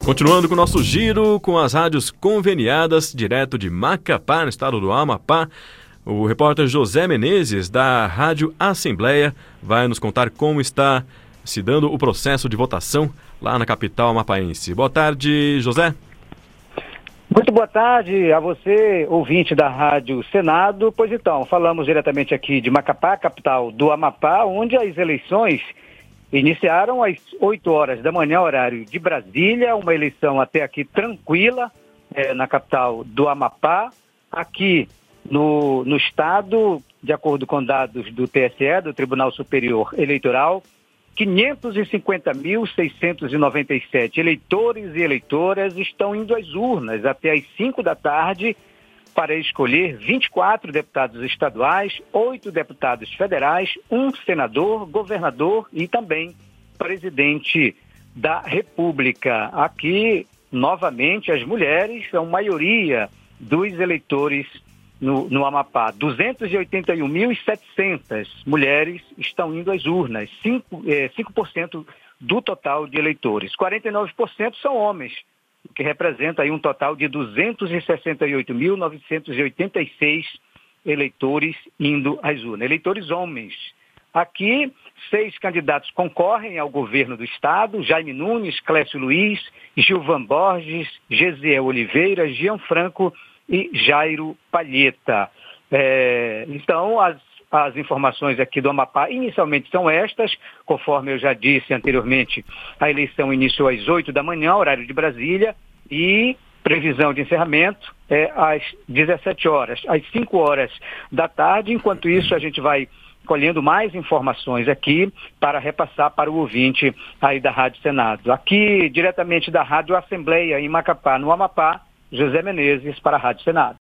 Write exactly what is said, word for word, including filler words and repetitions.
Continuando com o nosso giro com as rádios conveniadas, direto de Macapá, no estado do Amapá, o repórter José Menezes, da Rádio Assembleia, vai nos contar como está se dando o processo de votação lá na capital amapaense. Boa tarde, José. Muito boa tarde a você, ouvinte da Rádio Senado. Pois então, falamos diretamente aqui de Macapá, capital do Amapá, onde as eleições iniciaram às oito horas da manhã, horário de Brasília, uma eleição até aqui tranquila, é, na capital do Amapá. Aqui no, no estado, de acordo com dados do T S E, do Tribunal Superior Eleitoral, quinhentos e cinquenta mil, seiscentos e noventa e sete eleitores e eleitoras estão indo às urnas até às cinco da tarde para escolher vinte e quatro deputados estaduais, oito deputados federais, um senador, governador e também presidente da República. Aqui, novamente, as mulheres são maioria dos eleitores no, no Amapá. duzentos e oitenta e um mil e setecentas mulheres estão indo às urnas, cinco, é, cinco por cento do total de eleitores. quarenta e nove por cento são homens, o que representa aí um total de duzentos e sessenta e oito mil, novecentos e oitenta e seis eleitores indo às urnas. Eleitores homens. Aqui, seis candidatos concorrem ao governo do estado: Jaime Nunes, Clécio Luiz, Gilvan Borges, Gesiel Oliveira, Jean Franco e Jairo Palheta. É, então, as As informações aqui do Amapá inicialmente são estas. Conforme eu já disse anteriormente, a eleição iniciou às oito da manhã, horário de Brasília, e previsão de encerramento é às dezessete horas, às cinco horas da tarde. Enquanto isso, a gente vai colhendo mais informações aqui para repassar para o ouvinte aí da Rádio Senado. Aqui, diretamente da Rádio Assembleia, em Macapá, no Amapá, José Menezes, para a Rádio Senado.